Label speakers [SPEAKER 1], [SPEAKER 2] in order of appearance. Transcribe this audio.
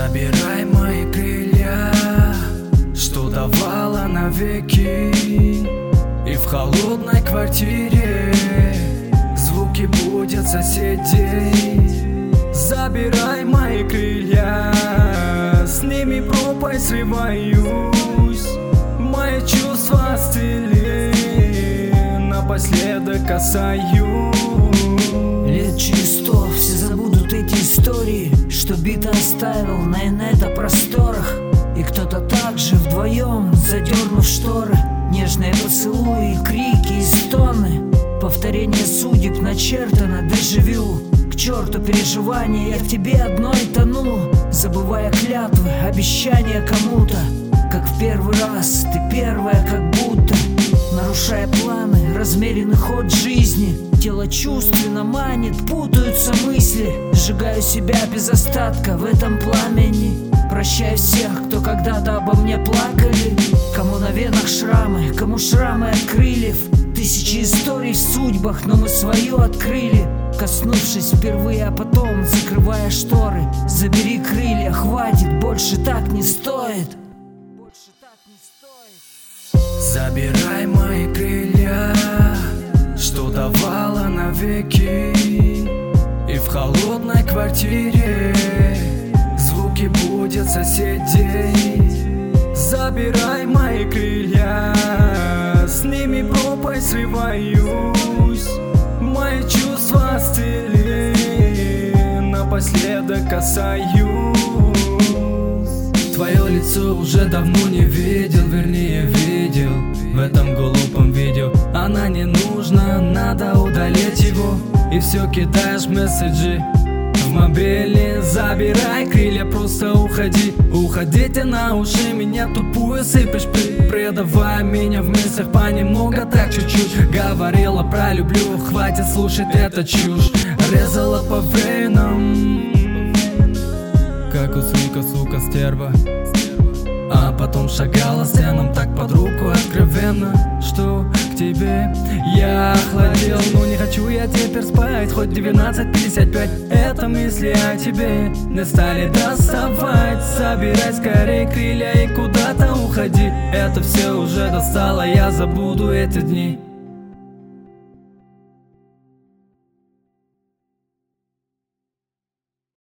[SPEAKER 1] Забирай мои крылья, что давала навеки. И в холодной квартире звуки будут соседей. Забирай мои крылья, с ними пропасть срываюсь. Мои чувства остыли, напоследок касаюсь.
[SPEAKER 2] Лет через 100 все забудут эти истории, что бита оставил на инета-просторах. И кто-то также вдвоем, задернув шторы, нежные поцелуи, крики и стоны. Повторение судеб начертано дежавю. К черту переживания, я в тебе одной тону, забывая клятвы, обещания кому-то. Как в первый раз, ты первая как будто. Нарушая планы, размеренный ход жизни. Тело чувственно манит, путаются мысли. Сжигаю себя без остатка в этом пламени. Прощаю всех, кто когда-то обо мне плакали. Кому на венах шрамы, кому шрамы от крыльев. Тысячи историй в судьбах, но мы свою открыли. Коснувшись впервые, а потом закрывая шторы. Забери крылья, хватит, больше так не стоит. Больше так не стоит.
[SPEAKER 1] Забирай мои крылья, что давала навеки. И в холодной квартире звуки будут соседей. Забирай мои крылья, с ними пропасть срываюсь. Мои чувства остыли, напоследок касаюсь. Твое лицо уже давно не видел, вернее видел в этом глупом видео. Она не нужна, надо удалить его. И все кидаешь месседжи в мобильный. Забирай крылья, просто уходи. Уходите на уши, меня тупую сыпешь, предавая меня в мыслях понемногу, так чуть-чуть. Говорила про люблю, хватит слушать это чушь. Резала по венам, как у свинка, сука, стерва. А потом шагала стенам так под руку откровенно, что к тебе я охладел. Но не хочу я теперь спать, хоть 19:55. Это мысли о тебе не стали доставать. Собирай скорее крылья и куда-то уходи. Это все уже достало, я забуду эти дни.